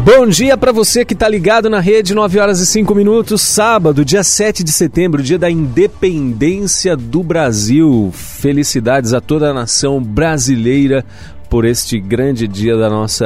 Bom dia para você que tá ligado na rede, 9h05, sábado, dia 7 de setembro, dia da independência do Brasil. Felicidades a toda a nação brasileira por este grande dia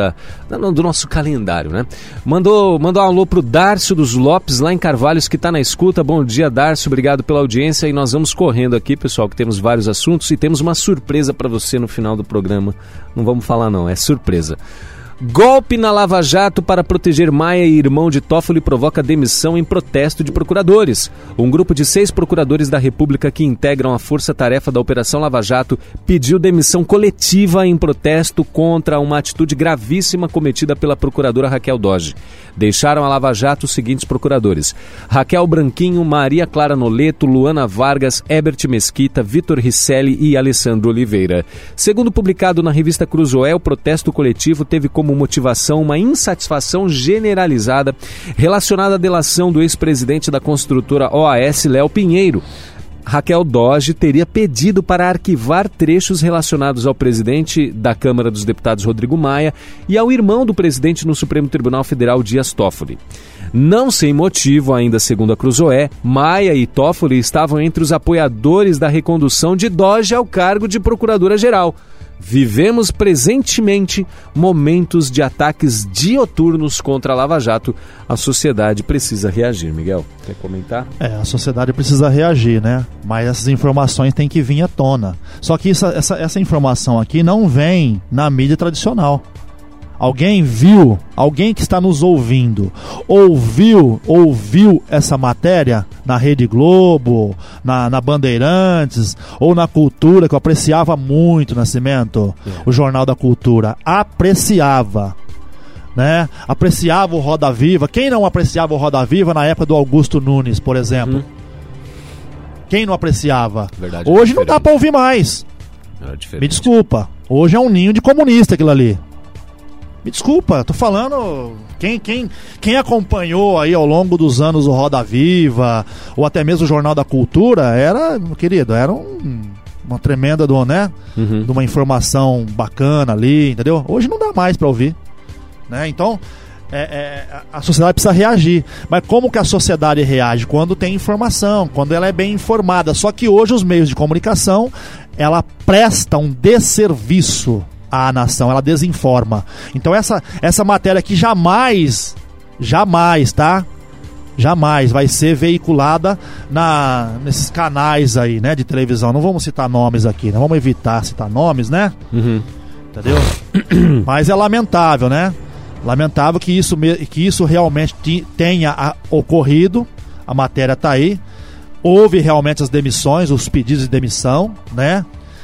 do nosso calendário, né? Mandou um alô pro Dárcio dos Lopes, lá em Carvalhos, que tá na escuta. Bom dia, Dárcio, obrigado pela audiência. E nós vamos correndo aqui, pessoal, que temos vários assuntos e temos uma surpresa para você no final do programa. Não vamos falar não, é surpresa. Golpe na Lava Jato para proteger Maia e irmão de Toffoli provoca demissão em protesto de procuradores. Um grupo de 6 procuradores da República que integram a força-tarefa da Operação Lava Jato pediu demissão coletiva em protesto contra uma atitude gravíssima cometida pela procuradora Raquel Dodge. Deixaram a Lava Jato os seguintes procuradores: Raquel Branquinho, Maria Clara Noleto, Luana Vargas, Herbert Mesquita, Vitor Risselli e Alessandro Oliveira. Segundo publicado na revista Cruzoé, o protesto coletivo teve como motivação uma insatisfação generalizada relacionada à delação do ex-presidente da construtora OAS, Léo Pinheiro. Raquel Dodge teria pedido para arquivar trechos relacionados ao presidente da Câmara dos Deputados, Rodrigo Maia, e ao irmão do presidente no Supremo Tribunal Federal, Dias Toffoli. Não sem motivo, ainda segundo a Cruzoé, Maia e Toffoli estavam entre os apoiadores da recondução de Dodge ao cargo de procuradora-geral. Vivemos presentemente momentos de ataques dioturnos contra a Lava Jato. A sociedade precisa reagir. Miguel, quer comentar? A sociedade precisa reagir, né? Mas essas informações têm que vir à tona. Só que essa informação aqui não vem na mídia tradicional. Alguém viu, alguém que está nos ouvindo, ouviu essa matéria na Rede Globo, na Bandeirantes ou na Cultura, que eu apreciava muito, Nascimento, o Jornal da Cultura, apreciava, né? Apreciava o Roda Viva. Quem não apreciava o Roda Viva na época do Augusto Nunes, por exemplo? Quem não apreciava? Verdade, hoje não dá para ouvir mais. Me desculpa, hoje é um ninho de comunista aquilo ali. Me desculpa, tô falando, quem acompanhou aí ao longo dos anos o Roda Viva, ou até mesmo o Jornal da Cultura, era, meu querido, era uma tremenda, de uma informação bacana ali, entendeu? Hoje não dá mais pra ouvir, né? Então, a sociedade precisa reagir. Mas como que a sociedade reage? Quando tem informação, quando ela é bem informada. Só que hoje os meios de comunicação, ela presta um desserviço à nação, ela desinforma. Então essa matéria aqui jamais, tá? Jamais vai ser veiculada nesses canais aí, né, de televisão. Não vamos citar nomes aqui, né? Vamos evitar citar nomes, né? Entendeu? Mas é lamentável, né? Lamentável que isso realmente tenha ocorrido. A matéria tá aí. Houve realmente as demissões, os pedidos de demissão, né?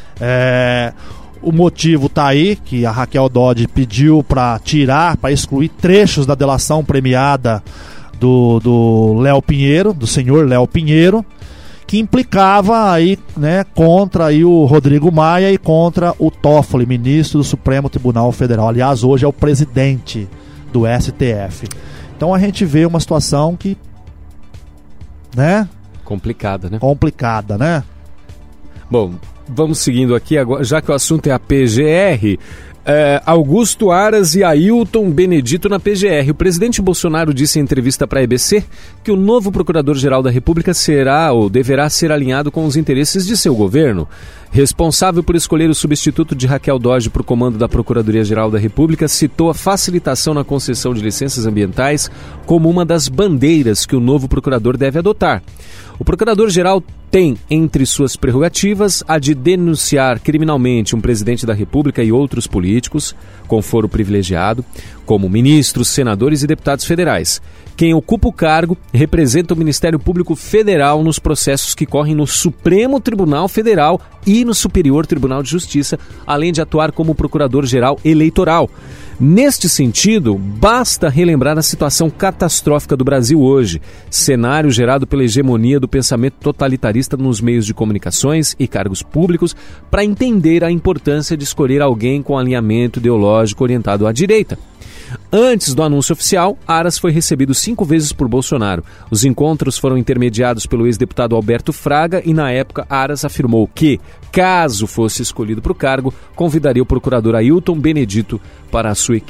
O motivo tá aí, que a Raquel Dodge pediu para excluir trechos da delação premiada do Léo Pinheiro, do senhor Léo Pinheiro, que implicava aí, né, contra aí o Rodrigo Maia e contra o Toffoli, ministro do Supremo Tribunal Federal. Aliás, hoje é o presidente do STF. Então a gente vê uma situação que, né? Complicada, né? Bom, vamos seguindo aqui, agora, já que o assunto é a PGR. Augusto Aras e Ailton Benedito na PGR. O presidente Bolsonaro disse em entrevista para a EBC que o novo Procurador-Geral da República será ou deverá ser alinhado com os interesses de seu governo. Responsável por escolher o substituto de Raquel Dodge para o comando da Procuradoria-Geral da República, citou a facilitação na concessão de licenças ambientais como uma das bandeiras que o novo procurador deve adotar. O Procurador-Geral tem entre suas prerrogativas a de denunciar criminalmente um presidente da República e outros políticos, com foro privilegiado, como ministros, senadores e deputados federais. Quem ocupa o cargo representa o Ministério Público Federal nos processos que correm no Supremo Tribunal Federal e no Superior Tribunal de Justiça, além de atuar como Procurador-Geral Eleitoral. Neste sentido, basta relembrar a situação catastrófica do Brasil hoje, cenário gerado pela hegemonia do pensamento totalitarista nos meios de comunicações e cargos públicos, para entender a importância de escolher alguém com alinhamento ideológico orientado à direita. Antes do anúncio oficial, Aras foi recebido 5 vezes por Bolsonaro. Os encontros foram intermediados pelo ex-deputado Alberto Fraga e, na época, Aras afirmou que, caso fosse escolhido para o cargo, convidaria o procurador Ailton Benedito para a sua equipe.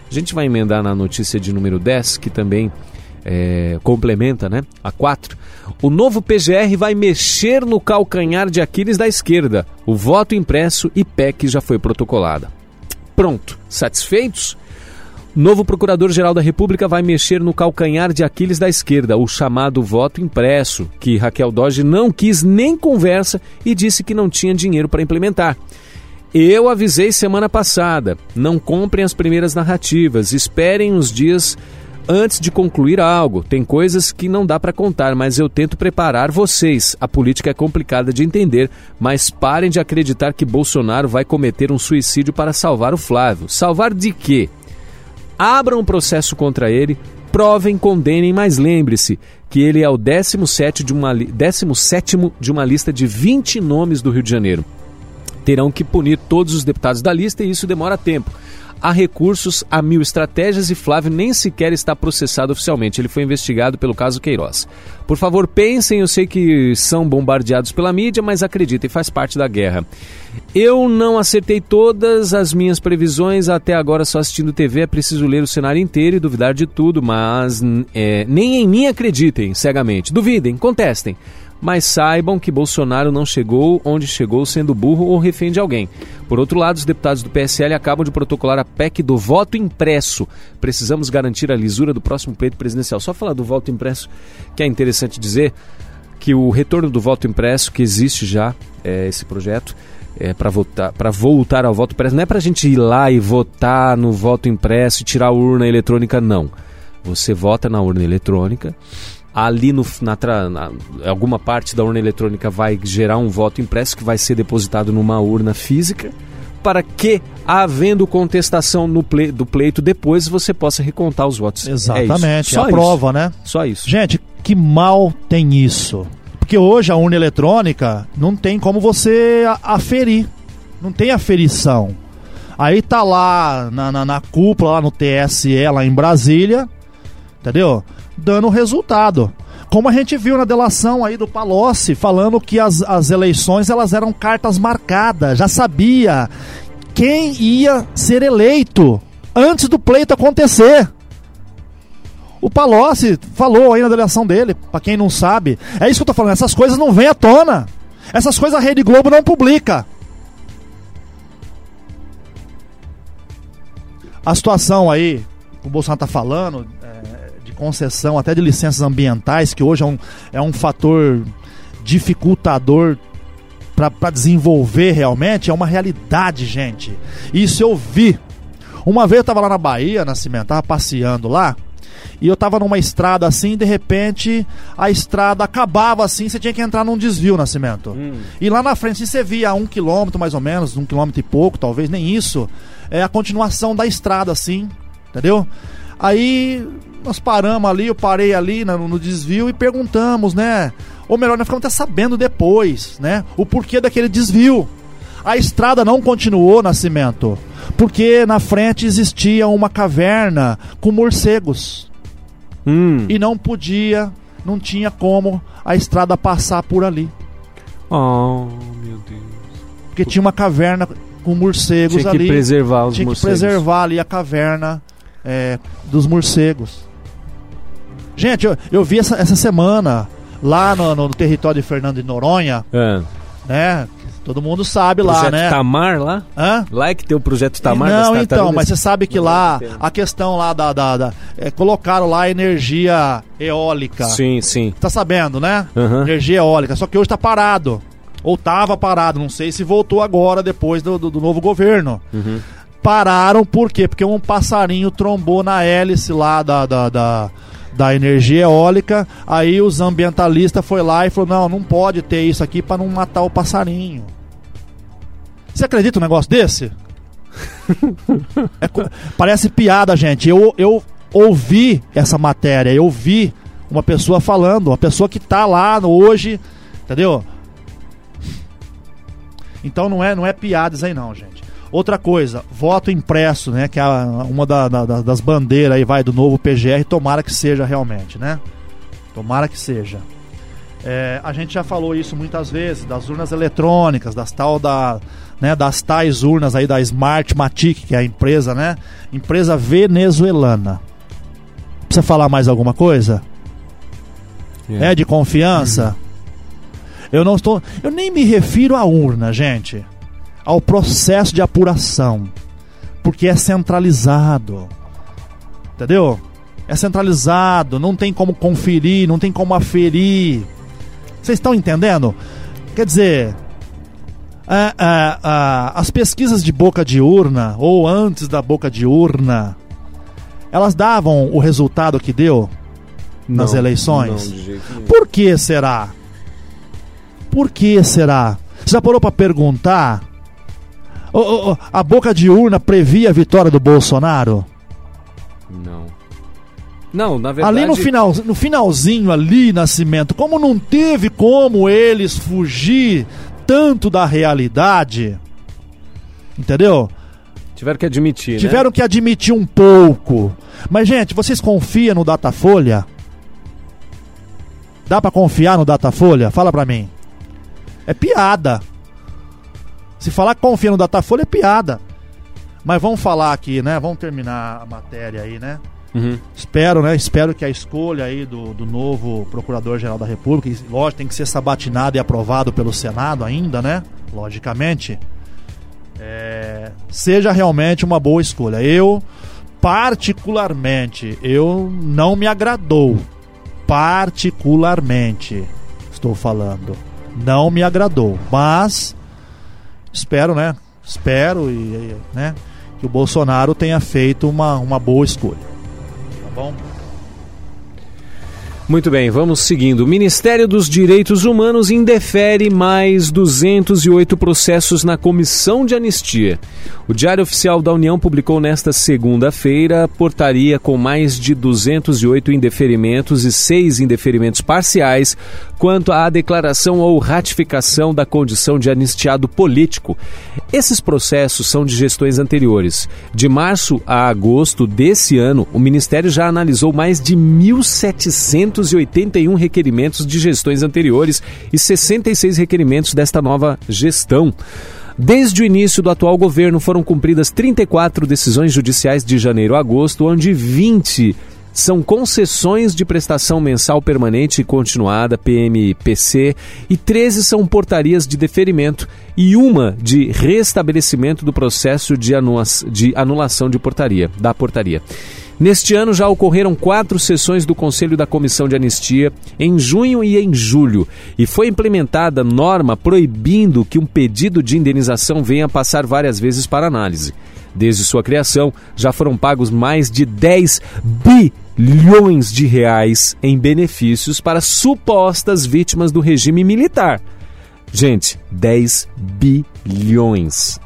A gente vai emendar na notícia de número 10, que também complementa, né, a 4. O novo PGR vai mexer no calcanhar de Aquiles da esquerda. O voto impresso e PEC já foi protocolada. Pronto. Satisfeitos? Novo Procurador-Geral da República vai mexer no calcanhar de Aquiles da esquerda, o chamado voto impresso, que Raquel Dodge não quis nem conversa e disse que não tinha dinheiro para implementar. Eu avisei semana passada, não comprem as primeiras narrativas, esperem uns dias antes de concluir algo. Tem coisas que não dá para contar, mas eu tento preparar vocês. A política é complicada de entender, mas parem de acreditar que Bolsonaro vai cometer um suicídio para salvar o Flávio. Salvar de quê? Abram um processo contra ele, provem, condenem, mas lembre-se que ele é o 17º de uma lista de 20 nomes do Rio de Janeiro. Terão que punir todos os deputados da lista e isso demora tempo. Há recursos, há 1000 estratégias e Flávio nem sequer está processado oficialmente. Ele foi investigado pelo caso Queiroz. Por favor, pensem, eu sei que são bombardeados pela mídia, mas acreditem, faz parte da guerra. Eu não acertei todas as minhas previsões, até agora só assistindo TV, é preciso ler o cenário inteiro e duvidar de tudo, mas nem em mim acreditem cegamente. Duvidem, contestem. Mas saibam que Bolsonaro não chegou onde chegou sendo burro ou refém de alguém. Por outro lado, os deputados do PSL acabam de protocolar a PEC do voto impresso. Precisamos garantir a lisura do próximo pleito presidencial. Só falar do voto impresso, que é interessante dizer que o retorno do voto impresso, que existe já, esse projeto, para voltar ao voto impresso, não é para a gente ir lá e votar no voto impresso e tirar a urna eletrônica, não. Você vota na urna eletrônica. Ali alguma parte da urna eletrônica vai gerar um voto impresso que vai ser depositado numa urna física para que, havendo contestação do pleito, depois você possa recontar os votos. Exatamente, a prova, né? Só isso. Gente, que mal tem isso? Porque hoje a urna eletrônica não tem como você aferir, não tem aferição. Aí tá lá na cúpula, lá no TSE, lá em Brasília, entendeu? Dando resultado. Como a gente viu na delação aí do Palocci, falando que as eleições elas eram cartas marcadas, já sabia quem ia ser eleito antes do pleito acontecer. O Palocci falou aí na delação dele, pra quem não sabe. É isso que eu tô falando, essas coisas não vêm à tona. Essas coisas a Rede Globo não publica. A situação aí, que o Bolsonaro tá falando, concessão até de licenças ambientais, que hoje é um fator dificultador para desenvolver realmente, é uma realidade, gente. Isso eu vi. Uma vez eu tava lá na Bahia, Nascimento, tava passeando lá, e eu tava numa estrada assim, de repente a estrada acabava assim, você tinha que entrar num desvio, Nascimento. E lá na frente você via 1 quilômetro mais ou menos, 1 quilômetro e pouco, talvez, nem isso, é a continuação da estrada assim, entendeu? Aí nós paramos ali, eu parei ali no desvio e perguntamos, né? Ou melhor, nós ficamos até sabendo depois, né? O porquê daquele desvio. A estrada não continuou, Nascimento, porque na frente existia uma caverna com morcegos. E não tinha como a estrada passar por ali. Oh, meu Deus. Porque tinha uma caverna com morcegos ali. Tinha que preservar os morcegos. Tinha que preservar ali a caverna dos morcegos. Gente, eu vi essa semana lá no território de Fernando de Noronha, né? Todo mundo sabe lá, projeto né? Tamar lá? Hã? Lá é que tem o projeto Tamar. Não, então, mas você sabe que lá, a questão lá colocaram lá energia eólica. Sim, sim. Tá sabendo, né? Energia eólica, só que hoje tá parado. Ou tava parado, não sei se voltou agora, depois do novo governo. Pararam, por quê? Porque um passarinho trombou na hélice lá da energia eólica. Aí os ambientalistas foram lá e falaram, não pode ter isso aqui para não matar o passarinho. Você acredita num negócio desse? Parece piada, gente. Eu ouvi essa matéria, eu vi uma pessoa falando, uma pessoa que tá lá hoje, entendeu? Então não é piada isso aí não, gente. Outra coisa, voto impresso, né, que é uma das bandeiras aí, do novo PGR, tomara que seja realmente, né? Tomara que seja. A gente já falou isso muitas vezes, das urnas eletrônicas, das tal né, das tais urnas aí da Smartmatic, que é a empresa, né? Empresa venezuelana. Precisa falar mais alguma coisa? É de confiança? Eu nem me refiro à urna, gente, ao processo de apuração, porque é centralizado, entendeu? É centralizado, não tem como conferir, não tem como aferir. Vocês estão entendendo? Quer dizer, as pesquisas de boca de urna, ou antes da boca de urna, elas davam o resultado que deu nas eleições? Não, de jeito nenhum. Por que será? Por que será? Você já parou para perguntar? A boca de urna previa a vitória do Bolsonaro? Não, na verdade... Ali no finalzinho ali, Nascimento, como não teve como eles fugir tanto da realidade, entendeu? Tiveram que admitir, Tiveram que admitir um pouco. Mas, gente, vocês confiam no Datafolha? Dá pra confiar no Datafolha? Fala pra mim. É piada. Se falar que confia no Datafolha é piada. Mas vamos falar aqui, né? Vamos terminar a matéria aí, né? Uhum. Espero que a escolha aí do novo Procurador-Geral da República, lógico, tem que ser sabatinado e aprovado pelo Senado ainda, né? Logicamente, seja realmente uma boa escolha. Particularmente, não me agradou. Particularmente, estou falando, não me agradou. Mas espero, né? Que o Bolsonaro tenha feito uma boa escolha. Bom. Muito bem, vamos seguindo. O Ministério dos Direitos Humanos indefere mais 208 processos na Comissão de Anistia. O Diário Oficial da União publicou nesta segunda-feira portaria com mais de 208 indeferimentos e 6 indeferimentos parciais quanto à declaração ou ratificação da condição de anistiado político. Esses processos são de gestões anteriores. De março a agosto desse ano, o Ministério já analisou mais de 1.781 requerimentos de gestões anteriores e 66 requerimentos desta nova gestão. Desde o início do atual governo foram cumpridas 34 decisões judiciais de janeiro a agosto, onde 20 são concessões de prestação mensal permanente e continuada, PMPC, e 13 são portarias de deferimento e uma de restabelecimento do processo de anulação da portaria. Neste ano já ocorreram 4 sessões do Conselho da Comissão de Anistia, em junho e em julho, e foi implementada norma proibindo que um pedido de indenização venha passar várias vezes para análise. Desde sua criação, já foram pagos mais de 10 bilhões de reais em benefícios para supostas vítimas do regime militar. Gente, 10 bilhões.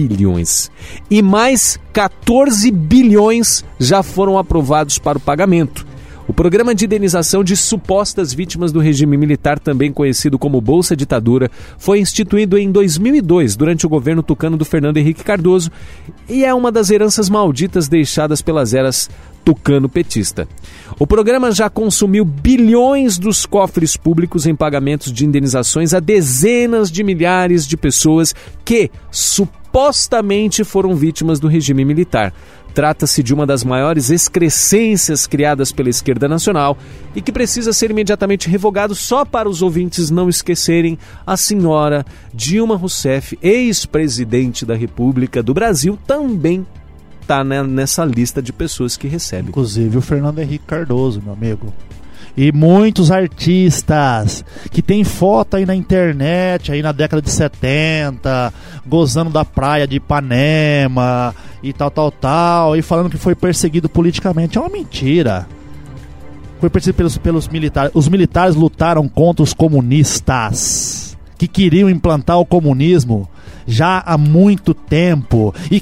E mais 14 bilhões já foram aprovados para o pagamento. O programa de indenização de supostas vítimas do regime militar, também conhecido como Bolsa Ditadura, foi instituído em 2002, durante o governo tucano do Fernando Henrique Cardoso, e é uma das heranças malditas deixadas pelas eras tucano-petista. O programa já consumiu bilhões dos cofres públicos em pagamentos de indenizações a dezenas de milhares de pessoas que supostamente foram vítimas do regime militar. Trata-se de uma das maiores excrescências criadas pela esquerda nacional e que precisa ser imediatamente revogado. Só para os ouvintes não esquecerem, a senhora Dilma Rousseff, ex-presidente da República do Brasil, também está nessa lista de pessoas que recebem. Inclusive o Fernando Henrique Cardoso, meu amigo. E muitos artistas que tem foto aí na internet, aí na década de 70, gozando da praia de Ipanema e tal, e falando que foi perseguido politicamente. É uma mentira. Foi perseguido pelos militares. Os militares lutaram contra os comunistas, que queriam implantar o comunismo já há muito tempo e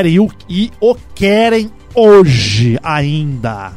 o querem hoje ainda.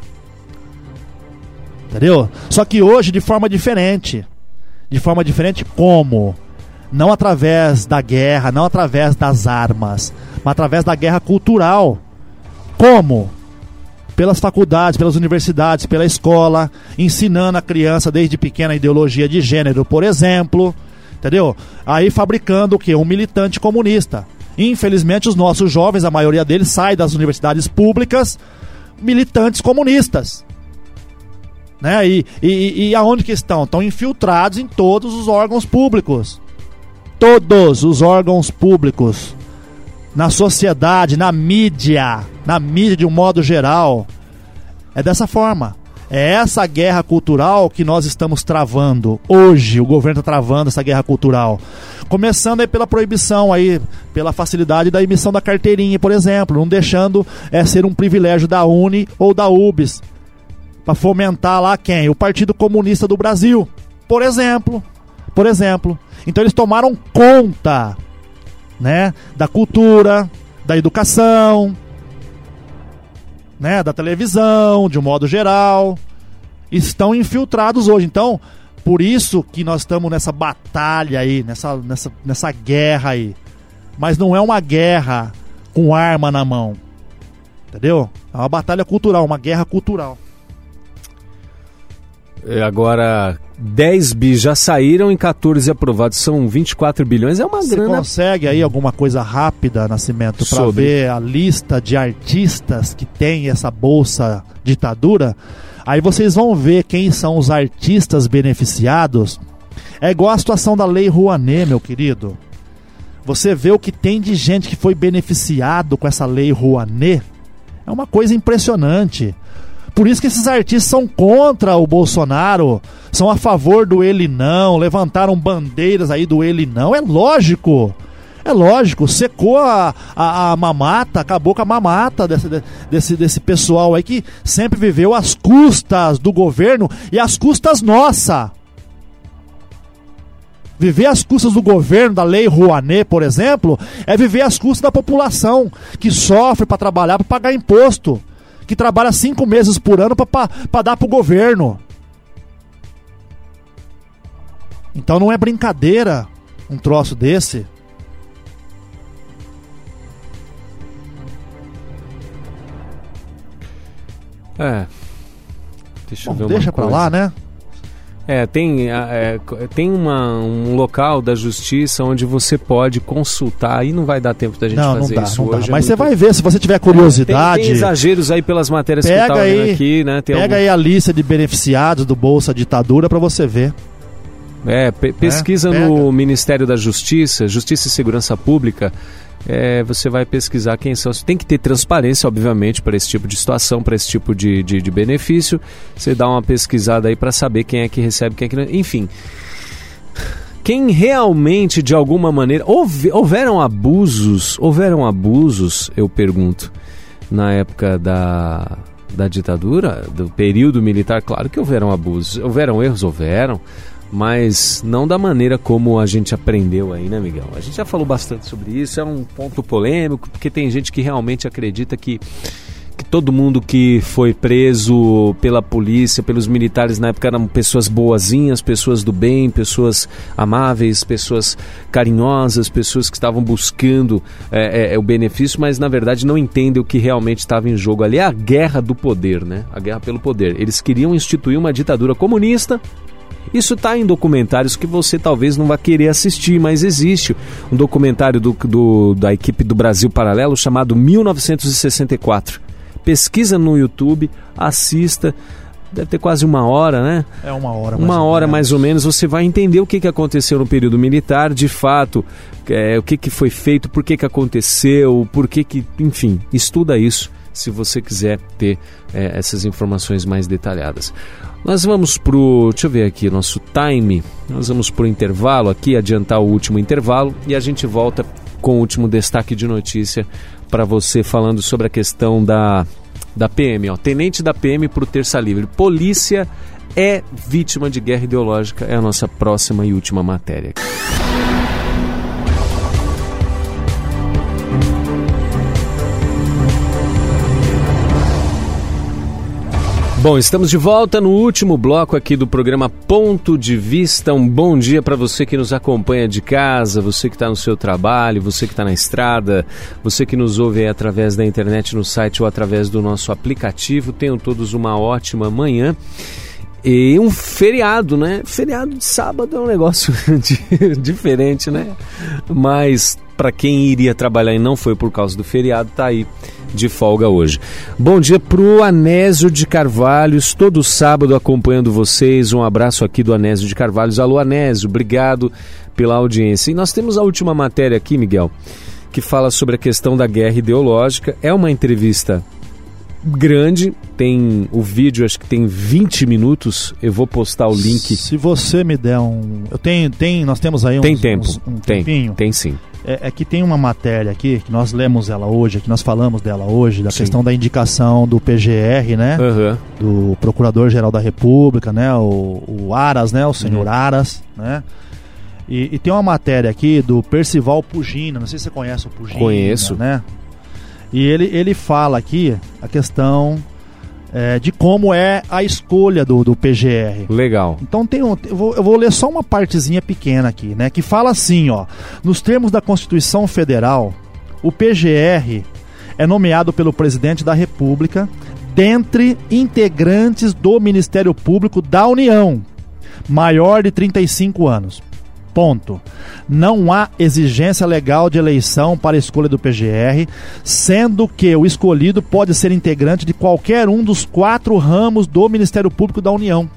Entendeu? Só que hoje de forma diferente. De forma diferente como? Não através da guerra, não através das armas, mas através da guerra cultural. Como? Pelas faculdades, pelas universidades, pela escola, ensinando a criança desde pequena a ideologia de gênero, por exemplo. entendeu? Aí fabricando o quê? Um militante comunista. Infelizmente os nossos jovens, a maioria deles, sai das universidades públicas militantes comunistas, né? E aonde que estão? Estão infiltrados em todos os órgãos públicos. Todos os órgãos públicos. Na sociedade, na mídia de um modo geral. É dessa forma. É essa guerra cultural que nós estamos travando. Hoje o governo está travando essa guerra cultural. Começando aí pela proibição, aí, pela facilidade da emissão da carteirinha, por exemplo. Não deixando ser um privilégio da Uni ou da UBS. Para fomentar lá quem? O Partido Comunista do Brasil. Por exemplo. Então eles tomaram conta, né, da cultura, da educação, né, da televisão, de um modo geral. Estão infiltrados hoje. Então, por isso que nós estamos nessa batalha aí, nessa guerra aí. Mas não é uma guerra com arma na mão, entendeu? É uma batalha cultural, uma guerra cultural. Agora, 10 bi já saíram e 14 aprovados, são 24 bilhões, é uma grana. Você consegue aí alguma coisa rápida, Nascimento, para ver a lista de artistas que tem essa bolsa ditadura? Aí vocês vão ver quem são os artistas beneficiados. É igual a situação da Lei Rouanet, meu querido. Você vê o que tem de gente que foi beneficiado com essa Lei Rouanet. É uma coisa impressionante. Por isso que esses artistas são contra o Bolsonaro, são a favor do ele não, levantaram bandeiras aí do ele não. É lógico, secou a mamata, acabou com a mamata desse pessoal aí que sempre viveu às custas do governo e às custas nossa. Viver às custas do governo, da Lei Rouanet, por exemplo, é viver às custas da população que sofre para trabalhar, para pagar imposto, que trabalha 5 meses por ano para dar pro governo. Então não é brincadeira um troço desse. Deixa eu ver uma deixa pra coisa. lá, né? Tem um local da justiça onde você pode consultar, e não vai dar tempo da gente fazer isso hoje. Mas você vai ver, se você tiver curiosidade. Tem exageros aí pelas matérias que eu tava vendo aqui, né? Pega aí a lista de beneficiados do Bolsa Ditadura pra você ver. Pesquisa no Ministério da Justiça e Segurança Pública. Você vai pesquisar quem são. Você tem que ter transparência, obviamente, para esse tipo de situação, para esse tipo de benefício. Você dá uma pesquisada aí para saber quem é que recebe, quem é que não. Enfim, quem realmente, de alguma maneira... Houveram abusos, eu pergunto, na época da ditadura, do período militar? Claro que houveram abusos. Houveram erros? Houveram. Mas não da maneira como a gente aprendeu aí, né, Miguel? A gente já falou bastante sobre isso, é um ponto polêmico, porque tem gente que realmente acredita que todo mundo que foi preso pela polícia, pelos militares na época, eram pessoas boazinhas, pessoas do bem, pessoas amáveis, pessoas carinhosas, pessoas que estavam buscando o benefício, mas na verdade não entendem o que realmente estava em jogo ali. É a guerra do poder, né? A guerra pelo poder. Eles queriam instituir uma ditadura comunista. Isso está em documentários que você talvez não vá querer assistir, mas existe um documentário da equipe do Brasil Paralelo chamado 1964. Pesquisa no YouTube, assista, deve ter quase 1 hora, né? É 1 hora. Mais ou menos, você vai entender o que aconteceu no período militar, de fato, o que foi feito, por que aconteceu, enfim, estuda isso se você quiser ter essas informações mais detalhadas. Nós vamos deixa eu ver aqui, nosso time, nós vamos pro intervalo aqui, adiantar o último intervalo, e a gente volta com o último destaque de notícia para você, falando sobre a questão da PM, tenente da PM pro Terça Livre. Polícia é vítima de guerra ideológica, é a nossa próxima e última matéria. Bom, estamos de volta no último bloco aqui do programa Ponto de Vista. Um bom dia para você que nos acompanha de casa, você que está no seu trabalho, você que está na estrada, você que nos ouve aí através da internet, no site ou através do nosso aplicativo. Tenham todos uma ótima manhã. E um feriado, né? Feriado de sábado é um negócio diferente, né? Mas para quem iria trabalhar e não foi por causa do feriado, tá aí de folga hoje. Bom dia pro Anésio de Carvalhos, todo sábado acompanhando vocês. Um abraço aqui do Anésio de Carvalhos. Alô, Anésio, obrigado pela audiência. E nós temos a última matéria aqui, Miguel, que fala sobre a questão da guerra ideológica. É uma entrevista grande, tem o vídeo, acho que tem 20 minutos. Eu vou postar o link. Se você me der um... nós temos aí tem tempo. Um tempinho. Tem sim. É que tem uma matéria aqui, que nós lemos ela hoje, que nós falamos dela hoje, da questão da indicação do PGR, né? Do Procurador-Geral da República, né? O Aras, né? O senhor Aras, né? E tem uma matéria aqui do Percival Pugina, não sei se você conhece o Pugina. Conheço. Né? E ele fala aqui a questão de como é a escolha do PGR. Legal. Então eu vou ler só uma partezinha pequena aqui, né? Que fala assim, ó: nos termos da Constituição Federal, o PGR é nomeado pelo Presidente da República dentre integrantes do Ministério Público da União, maior de 35 anos. Ponto. Não há exigência legal de eleição para a escolha do PGR, sendo que o escolhido pode ser integrante de qualquer um dos 4 ramos do Ministério Público da União.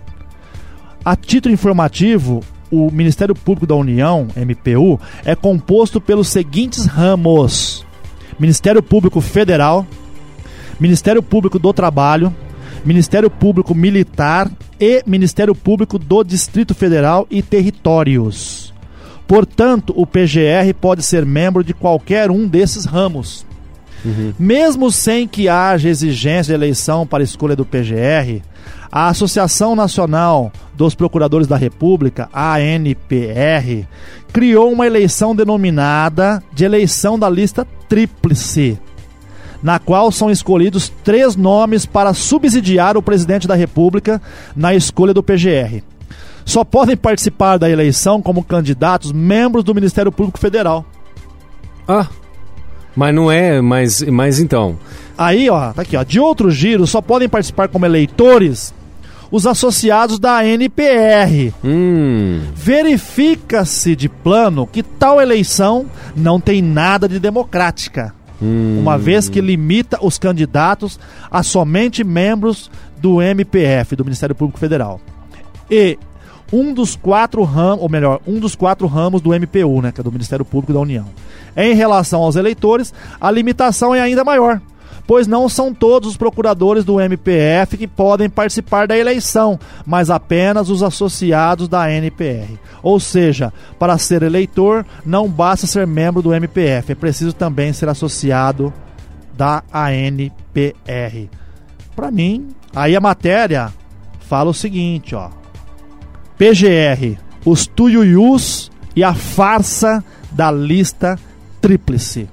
A título informativo, o Ministério Público da União, MPU, é composto pelos seguintes ramos: Ministério Público Federal, Ministério Público do Trabalho, Ministério Público Militar e Ministério Público do Distrito Federal e Territórios. Portanto, o PGR pode ser membro de qualquer um desses ramos. Mesmo sem que haja exigência de eleição para a escolha do PGR, a Associação Nacional dos Procuradores da República, ANPR, criou uma eleição denominada de eleição da lista tríplice, na qual são escolhidos 3 nomes para subsidiar o Presidente da República na escolha do PGR. Só podem participar da eleição como candidatos membros do Ministério Público Federal. Mas não é, mas então... Aí, ó, tá aqui, ó: de outro giro, só podem participar como eleitores os associados da ANPR. Verifica-se de plano que tal eleição não tem nada de democrática, uma vez que limita os candidatos a somente membros do MPF, do Ministério Público Federal. E um dos 4 ramos do MPU, né, que é do Ministério Público da União. Em relação aos eleitores, a limitação é ainda maior, pois não são todos os procuradores do MPF que podem participar da eleição, mas apenas os associados da ANPR. Ou seja, para ser eleitor, não basta ser membro do MPF, é preciso também ser associado da ANPR. Para mim, aí a matéria fala o seguinte, ó: PGR, os tuiuius e a farsa da lista tríplice.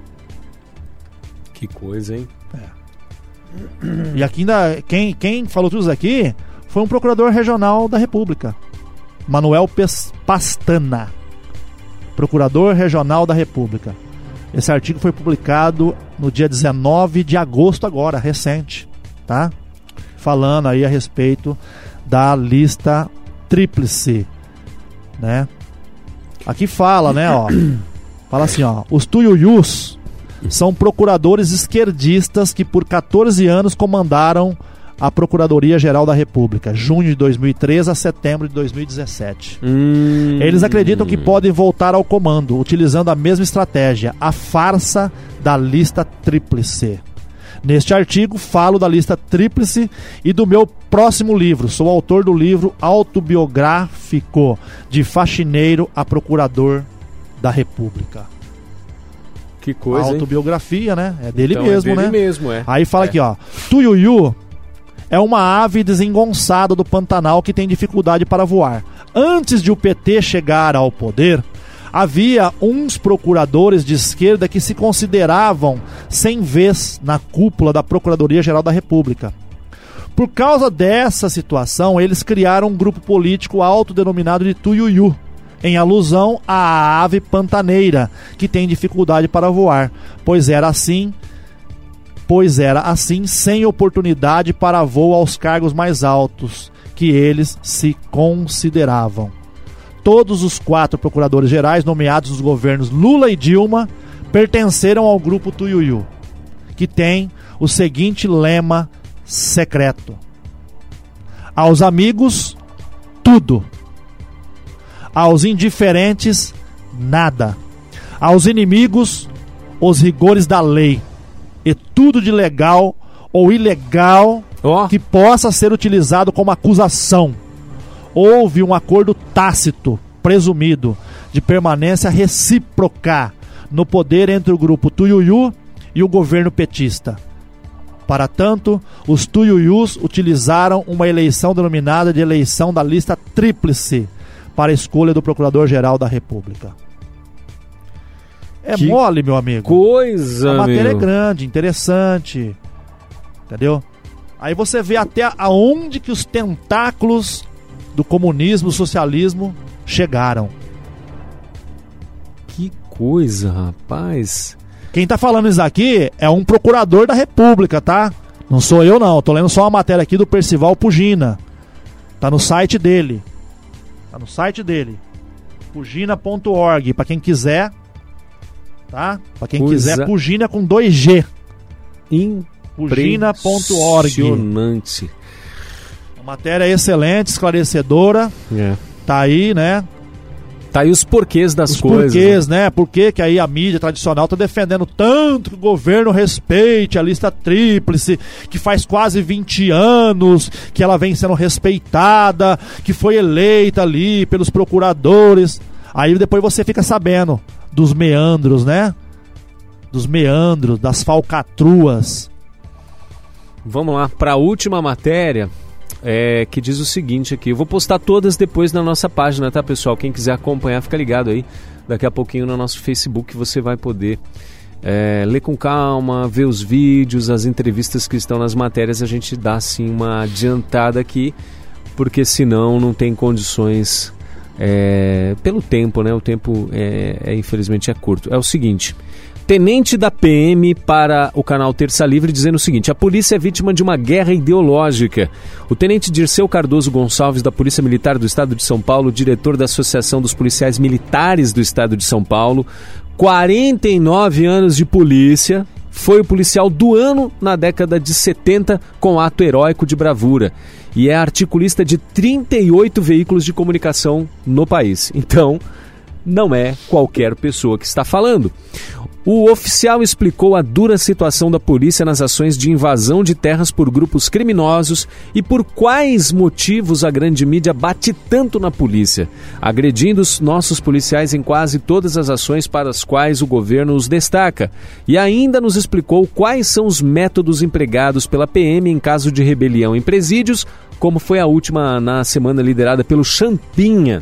Que coisa, hein? E aqui ainda, quem falou tudo isso aqui foi um procurador regional da República, Manuel Pastana, procurador regional da República. Esse artigo foi publicado no dia 19 de agosto agora, recente, tá? Falando aí a respeito da lista tríplice, né? Aqui fala, né, ó, fala assim, ó: os tuiuius são procuradores esquerdistas que por 14 anos comandaram a Procuradoria-Geral da República, junho de 2013 a setembro de 2017. Eles acreditam que podem voltar ao comando, utilizando a mesma estratégia, a farsa da lista tríplice. Neste artigo falo da lista tríplice e do meu próximo livro. Sou autor do livro autobiográfico De Faxineiro a Procurador da República. Que coisa, autobiografia, hein? Né? É dele então mesmo, é dele né? Mesmo, é. Aí fala aqui, ó: tuiuiu é uma ave desengonçada do Pantanal que tem dificuldade para voar. Antes de o PT chegar ao poder, havia uns procuradores de esquerda que se consideravam sem vez na cúpula da Procuradoria-Geral da República. Por causa dessa situação, eles criaram um grupo político autodenominado de tuiuiu, em alusão à ave pantaneira, que tem dificuldade para voar, pois era assim, sem oportunidade para voo aos cargos mais altos, que eles se consideravam. Todos os 4 procuradores gerais nomeados nos governos Lula e Dilma pertenceram ao grupo Tuiuiu, que tem o seguinte lema secreto: aos amigos, tudo; aos indiferentes, nada; aos inimigos, os rigores da lei, e tudo de legal ou ilegal que possa ser utilizado como acusação. Houve um acordo tácito, presumido, de permanência recíproca no poder entre o grupo Tuiuiu e o governo petista. Para tanto, os Tuiuius utilizaram uma eleição denominada de eleição da lista tríplice para a escolha do Procurador-Geral da República. É mole, meu amigo. Coisa, a matéria é grande, interessante. Entendeu? Aí você vê até aonde que os tentáculos do comunismo, do socialismo chegaram. Que coisa, rapaz. Quem tá falando isso aqui é um procurador da República, tá? Não sou eu não, tô lendo só uma matéria aqui do Percival Pugina. Tá no site dele. Pugina.org, pra quem quiser. Tá? Pra quem quiser, Pugina com 2G. Pugina.org. Impressionante. Matéria excelente, esclarecedora. Tá aí, né? Tá aí os porquês das coisas. Os porquês, né? Por que aí a mídia tradicional tá defendendo tanto que o governo respeite a lista tríplice, que faz quase 20 anos que ela vem sendo respeitada, que foi eleita ali pelos procuradores. Aí depois você fica sabendo dos meandros, né? Dos meandros, das falcatruas. Vamos lá, para a última matéria, que diz o seguinte aqui. Eu vou postar todas depois na nossa página, tá, pessoal? Quem quiser acompanhar, fica ligado aí. Daqui a pouquinho no nosso Facebook você vai poder ler com calma, ver os vídeos, as entrevistas que estão nas matérias. A gente dá, assim, uma adiantada aqui, porque senão não tem condições pelo tempo, né? O tempo, infelizmente, é curto. É o seguinte... Tenente da PM para o canal Terça Livre dizendo o seguinte: a polícia é vítima de uma guerra ideológica. O tenente Dirceu Cardoso Gonçalves, da Polícia Militar do Estado de São Paulo, diretor da Associação dos Policiais Militares do Estado de São Paulo, 49 anos de polícia, foi o policial do ano na década de 70 com ato heróico de bravura. E é articulista de 38 veículos de comunicação no país. Então, não é qualquer pessoa que está falando. O oficial explicou a dura situação da polícia nas ações de invasão de terras por grupos criminosos e por quais motivos a grande mídia bate tanto na polícia, agredindo os nossos policiais em quase todas as ações para as quais o governo os destaca. E ainda nos explicou quais são os métodos empregados pela PM em caso de rebelião em presídios, como foi a última na semana liderada pelo Champinha.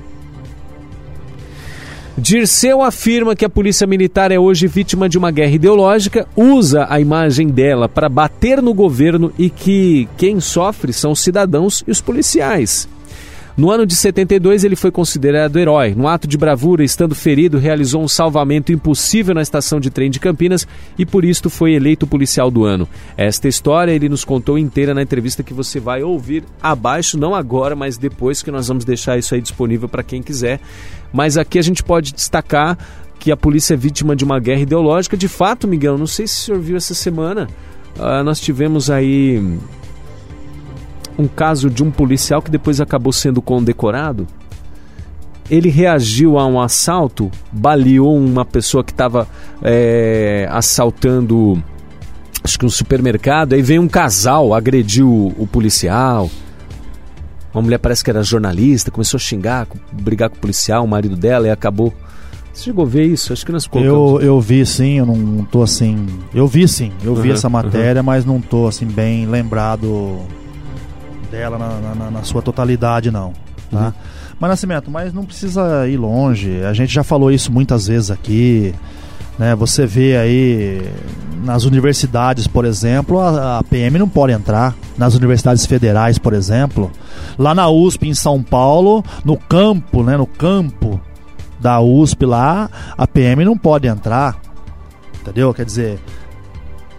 Dirceu afirma que a polícia militar é hoje vítima de uma guerra ideológica, usa a imagem dela para bater no governo e que quem sofre são os cidadãos e os policiais. No ano de 72 ele foi considerado herói. No ato de bravura, estando ferido, realizou um salvamento impossível na estação de trem de Campinas e por isto foi eleito policial do ano. Esta história ele nos contou inteira na entrevista que você vai ouvir abaixo, não agora, mas depois, que nós vamos deixar isso aí disponível para quem quiser. Mas aqui a gente pode destacar que a polícia é vítima de uma guerra ideológica. De fato, Miguel, não sei se o senhor viu essa semana, nós tivemos aí um caso de um policial que depois acabou sendo condecorado. Ele reagiu a um assalto, baleou uma pessoa que estava assaltando, acho que um supermercado. Aí veio um casal, agrediu o policial. Uma mulher, parece que era jornalista, começou a xingar, brigar com o policial, o marido dela, e acabou... Você chegou a ver isso? Acho que nós colocamos. Eu vi sim, eu não tô assim... Eu vi sim, vi essa matéria, mas não tô assim bem lembrado dela na sua totalidade, não. Tá? Mas, Nascimento, mas não precisa ir longe. A gente já falou isso muitas vezes aqui, né? Você vê aí nas universidades, por exemplo, a PM não pode entrar. Nas universidades federais, por exemplo, lá na USP em São Paulo, no campo, né? No campo da USP lá, a PM não pode entrar. Entendeu? Quer dizer,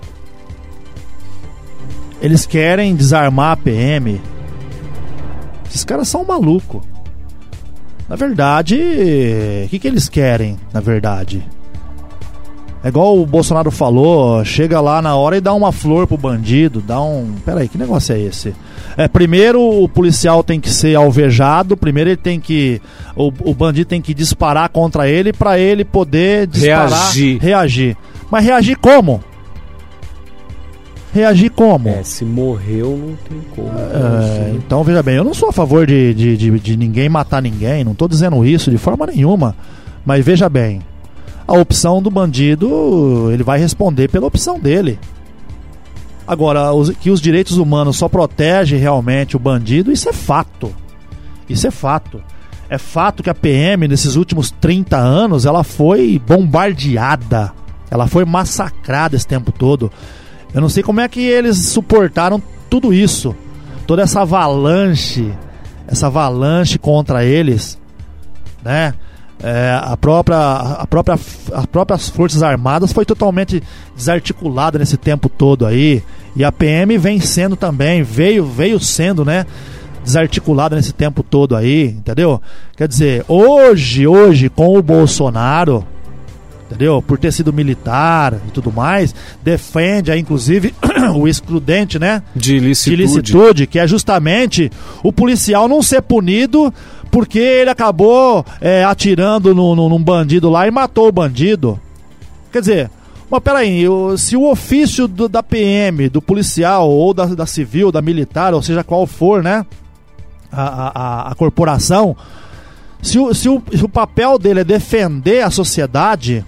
eles querem desarmar a PM, Esses caras são malucos. Na verdade, o que eles querem, na verdade? É igual o Bolsonaro falou, chega lá na hora e dá uma flor pro bandido, dá um... Peraí, que negócio é esse? Primeiro o policial tem que ser alvejado, primeiro ele tem que... O bandido tem que disparar contra ele pra ele poder disparar, reagir. Mas reagir como? Reagir como? Se morreu não tem como. Então veja bem, eu não sou a favor de ninguém matar ninguém, não tô dizendo isso de forma nenhuma, mas veja bem, a opção do bandido, ele vai responder pela opção dele. Agora, que os direitos humanos só protegem realmente o bandido, isso é fato. Isso é fato. É fato que a PM, nesses últimos 30 anos, ela foi bombardeada. Ela foi massacrada esse tempo todo. Eu não sei como é que eles suportaram tudo isso. Toda essa avalanche contra eles, né? As próprias Forças Armadas foi totalmente desarticulada nesse tempo todo aí. E a PM vem sendo também, veio sendo, né, desarticulada nesse tempo todo aí, entendeu? Quer dizer, hoje com o Bolsonaro, entendeu? Por ter sido militar e tudo mais, defende aí, inclusive, o excludente, né? De licitude, que é justamente o policial não ser punido porque ele acabou atirando num bandido lá e matou o bandido. Quer dizer, mas peraí, se o ofício da PM, do policial, ou da civil, da militar, ou seja qual for, né, a corporação, se o papel dele é defender a sociedade...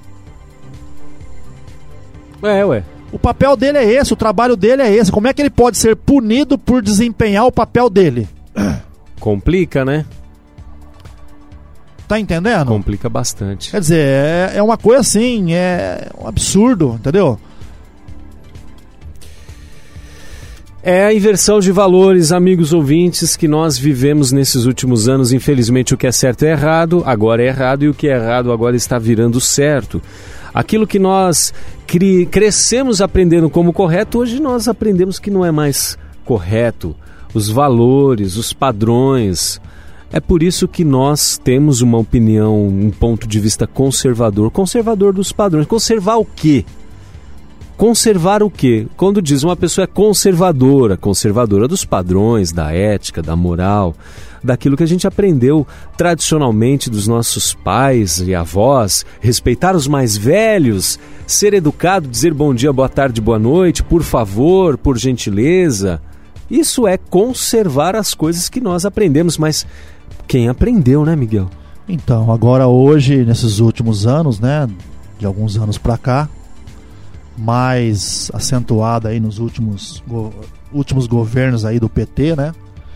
O papel dele é esse, o trabalho dele é esse. Como é que ele pode ser punido por desempenhar o papel dele? Complica, né? Tá entendendo? Complica bastante. Quer dizer, é uma coisa assim, é um absurdo, entendeu? É a inversão de valores, amigos ouvintes, que nós vivemos nesses últimos anos. Infelizmente, o que é certo é errado, agora é errado, e o que é errado agora está virando certo. Aquilo que nós crescemos aprendendo como correto, hoje nós aprendemos que não é mais correto. Os valores, os padrões. É por isso que nós temos uma opinião, um ponto de vista conservador. Conservador dos padrões. Conservar o quê? Conservar o quê? Quando diz uma pessoa é conservadora dos padrões, da ética, da moral, daquilo que a gente aprendeu tradicionalmente dos nossos pais e avós, respeitar os mais velhos, ser educado, dizer bom dia, boa tarde, boa noite, por favor, por gentileza. Isso é conservar as coisas que nós aprendemos, mas quem aprendeu, né, Miguel? Então, agora hoje, nesses últimos anos, né, de alguns anos pra cá, mais acentuada aí nos últimos governos aí do PT, né?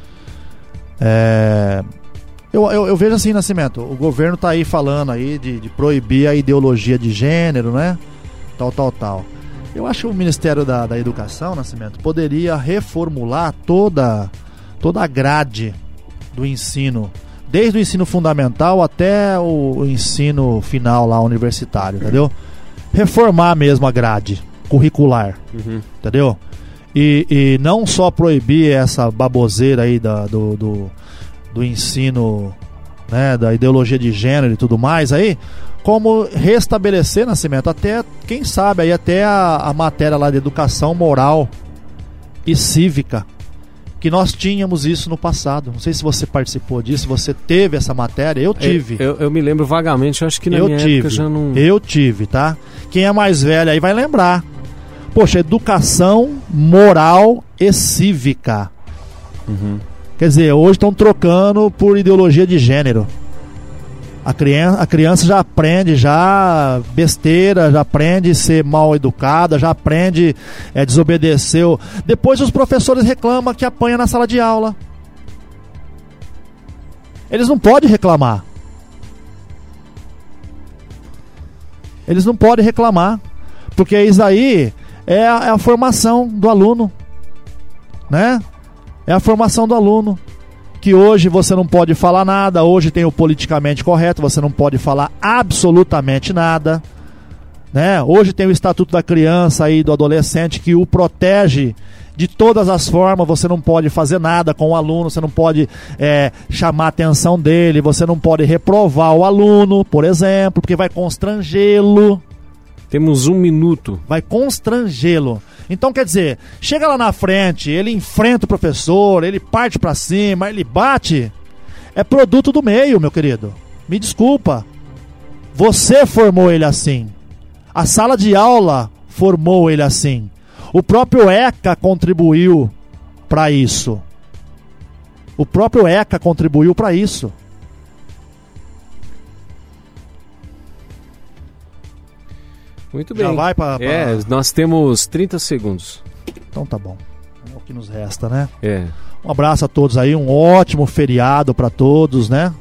Eu vejo assim, Nascimento, o governo tá aí falando aí de proibir a ideologia de gênero, né? Tal. Eu acho que o Ministério da Educação, Nascimento, poderia reformular toda a grade do ensino, desde o ensino fundamental até o ensino final lá, universitário, entendeu? Reformar mesmo a grade curricular, entendeu? E não só proibir essa baboseira aí do ensino, né, da ideologia de gênero e tudo mais aí, como restabelecer, Nascimento, até, quem sabe, aí até a matéria lá de educação moral e cívica, que nós tínhamos isso no passado. Não sei se você participou disso, você teve essa matéria. Eu tive. Eu me lembro vagamente, eu acho que na minha época já não... Eu tive, tá? Quem é mais velho aí vai lembrar. Poxa, educação moral e cívica. Quer dizer, hoje estão trocando por ideologia de gênero. A criança já aprende besteira, já aprende ser mal educada, já aprende desobedecer. Depois os professores reclamam que apanha na sala de aula. Eles não podem reclamar. Porque isso aí é a formação do aluno, né? É a formação do aluno. Que hoje você não pode falar nada, hoje tem o politicamente correto, você não pode falar absolutamente nada, né? Hoje tem o Estatuto da Criança e do Adolescente que o protege De todas as formas, você não pode fazer nada com o aluno, você não pode chamar a atenção dele, você não pode reprovar o aluno, por exemplo, porque vai constrangê-lo. Temos 1 minuto. Vai constrangê-lo. Então, quer dizer, chega lá na frente, ele enfrenta o professor, ele parte pra cima, ele bate. É produto do meio, meu querido. Me desculpa. Você formou ele assim. A sala de aula formou ele assim. O próprio ECA contribuiu para isso. O próprio ECA contribuiu para isso. Muito bem. Já vai para... nós temos 30 segundos. Então tá bom. É o que nos resta, né? Um abraço a todos aí, um ótimo feriado para todos, né?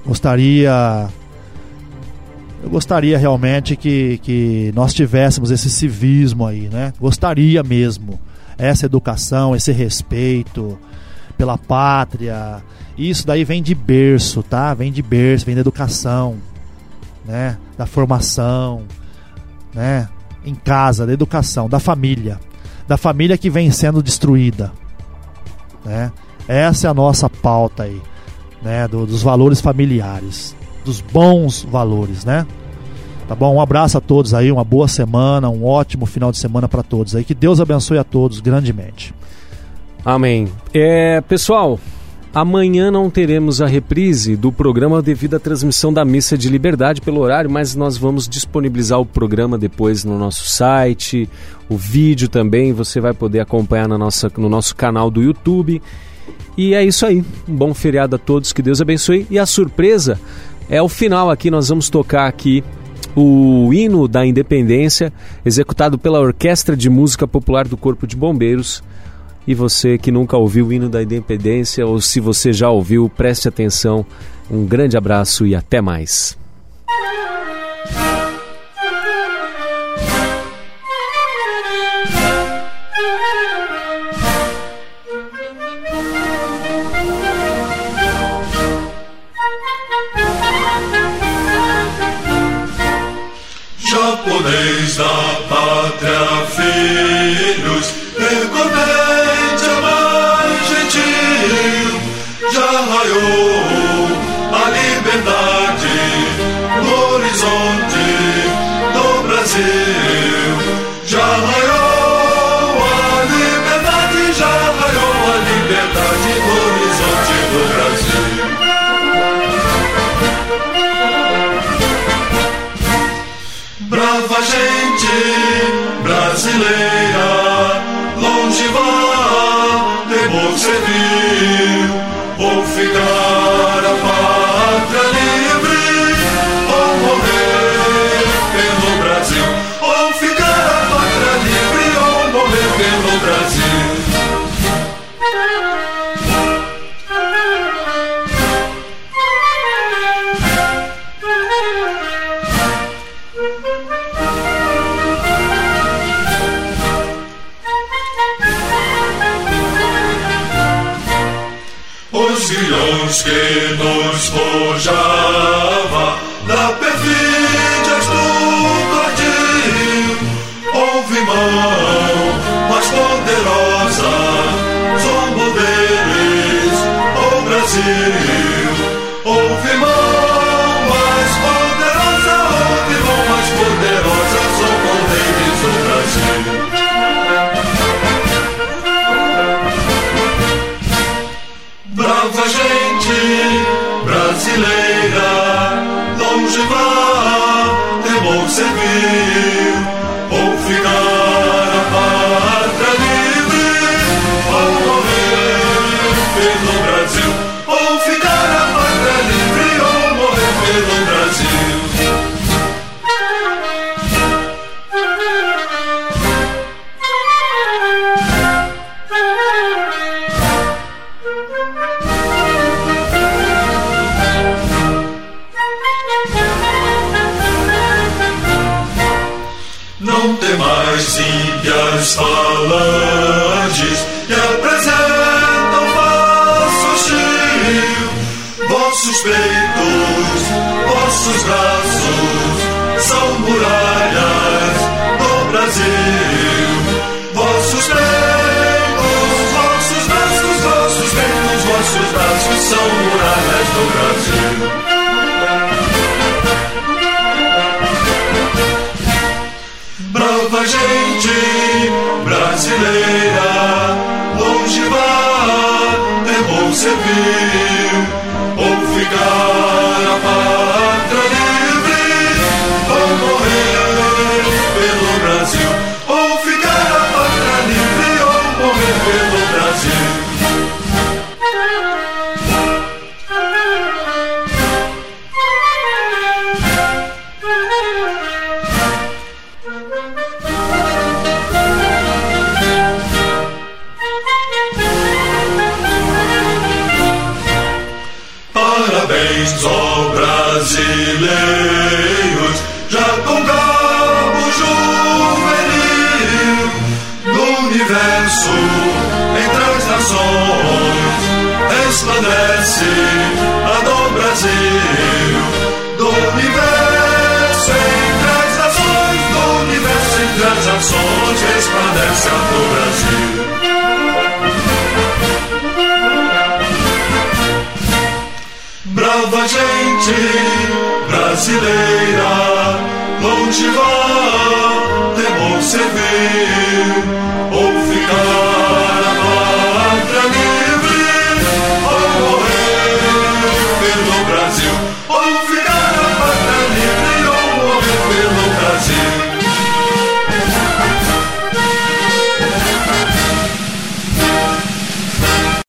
Eu gostaria realmente que nós tivéssemos esse civismo aí, né? Gostaria mesmo. Essa educação, esse respeito pela pátria. Isso daí vem de berço, tá? Vem de berço, vem da educação, né? Da formação, né? Em casa, da educação, da família. Da família que vem sendo destruída, né? Essa é a nossa pauta aí, né? Dos valores familiares, dos bons valores, né? Tá bom? Um abraço a todos aí, uma boa semana, um ótimo final de semana para todos aí. Que Deus abençoe a todos grandemente. Amém. Pessoal, amanhã não teremos a reprise do programa devido à transmissão da Missa de Liberdade pelo horário, mas nós vamos disponibilizar o programa depois no nosso site, o vídeo também, você vai poder acompanhar no nosso canal do YouTube. E é isso aí, um bom feriado a todos, que Deus abençoe. E a surpresa é o final aqui, nós vamos tocar aqui o hino da Independência, executado pela Orquestra de Música Popular do Corpo de Bombeiros. E você que nunca ouviu o hino da Independência, ou se você já ouviu, preste atenção. Um grande abraço e até mais. Japonês da pátria, filhos, percorrente a mais gentil, já raiou a liberdade no horizonte do Brasil. Já raiou a liberdade, já raiou a liberdade no horizonte do Brasil. Brava gente brasileira, longe vá, temor servir, ou ficar a pátria livre, ou morrer pelo Brasil, ou ficar a pátria livre, ou morrer pelo Brasil. Os grilhões que nos forjava da perfídia estudadil, houve mão mais poderosa, zombou deles o Brasil. Houve mão mais poderosa, houve mão mais poderosa, zombou deles o Brasil. Brava gente brasileira, longe vá, temor servir, ou ficar a pátria livre, ou morrer pelo Brasil, ou ficar a pátria livre, ou morrer pelo Brasil. Não tem mais ímpias falanges que apresentam falso hostil. Vossos peitos, vossos braços são muralhas do Brasil. Vossos peitos, braços são muralhas do Brasil. Brava gente brasileira, longe vá, é bom servir, ou ficar a pátria livre, ou morrer pelo Brasil, ou ficar a pátria livre, ou morrer pelo Brasil. Parabéns, ó brasileiros, já com cabo juvenil, no universo, entre as nações, resplandece a do Brasil. Do universo, entre as nações, do universo, entre as nações, resplandece a do Brasil. Brava gente brasileira, longe vá, é bom servir,